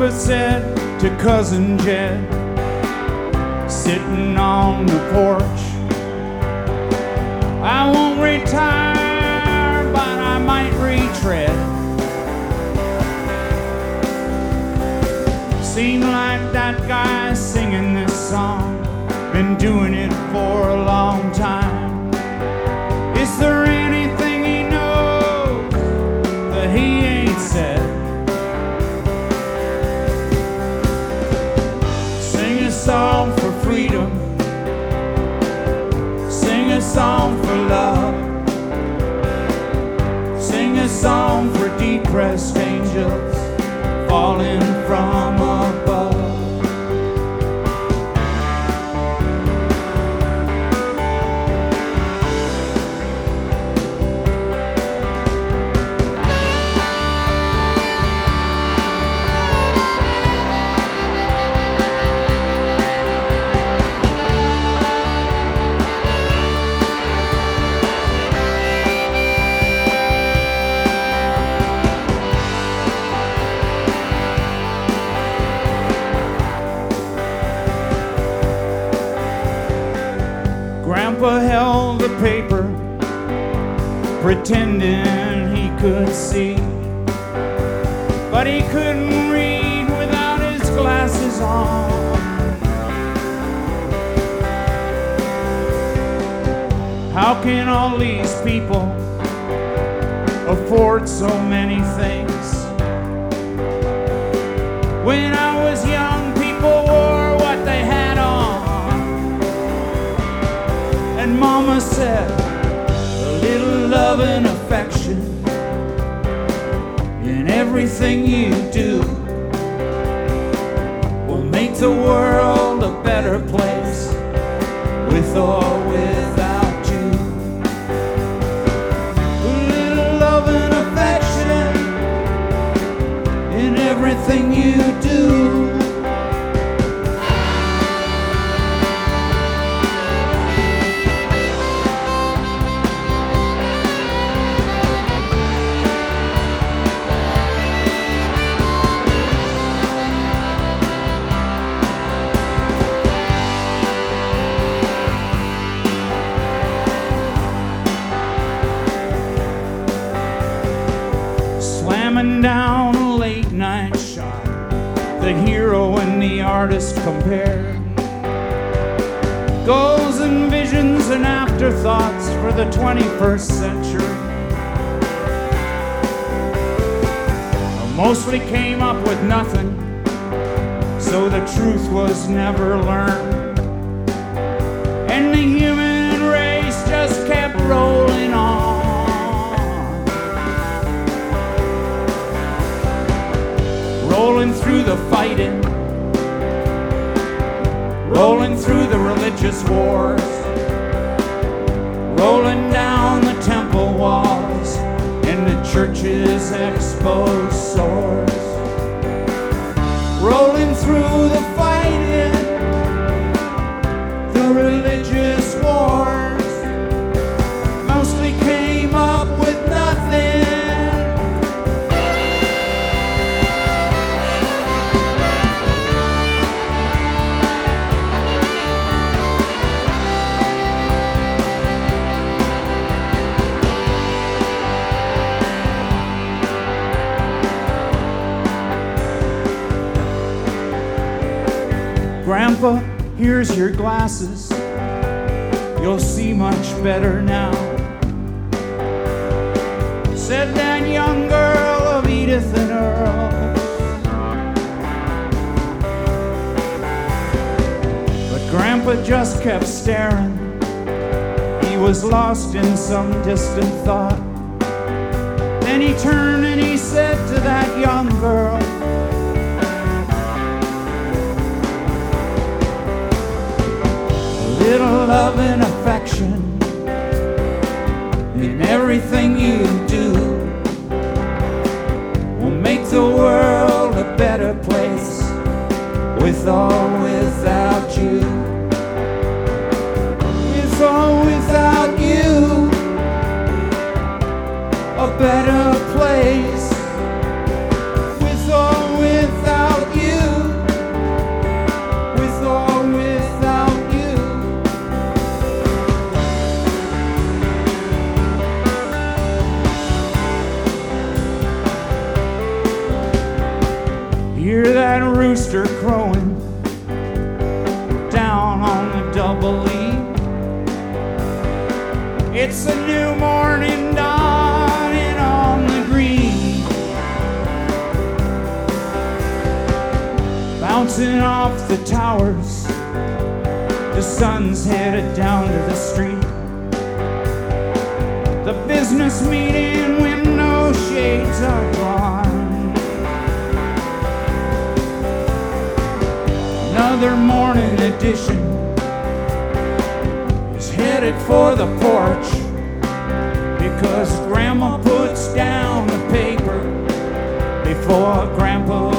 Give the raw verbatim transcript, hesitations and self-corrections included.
Grandpa said to Cousin Jed, sitting on the porch, I won't retire, but I might retread. Seemed like that guy singing this song been doing it for a long time. Is there anything he knows that he ain't said? Sing a song for freedom, sing a song for love, sing a song for depressed angels falling from above. Grandpa held the paper, pretending he could see, but he couldn't read without his glasses on. How can all these people afford so many things? When I was young, people wore what they had on. And Mama said, a little love and affection in everything you do will make the world a better place, with or without you. A little love and affection in everything you do. Slamming down a late night shot, the hero and the artist compared. Goals and visions and afterthoughts for the twenty-first century. I mostly came up with nothing, so the truth was never learned. And the human race just kept rolling on. Rolling through the fighting, rolling through the religious wars, rolling down the temple walls and the church's exposed sores. Rolling through the fighting, the religious wars, mostly came up with nothing. Grandpa, here's your glasses. You'll see much better now, said that young girl of Edith and Earl. But Grandpa just kept staring. He was lost in some distant thought. Then he turned and he said to that young girl, little love and affection in everything you do will make the world a better place, with or without you. With or without you, a better place, with or without you. Hear that rooster crowing down on the double E. It's a new morning dawning on the green, bouncing off the towers. The sun's headed down to the street. The business meeting window shades are gone. Another morning edition is headed for the porch, because Grandma puts down the paper before Grandpa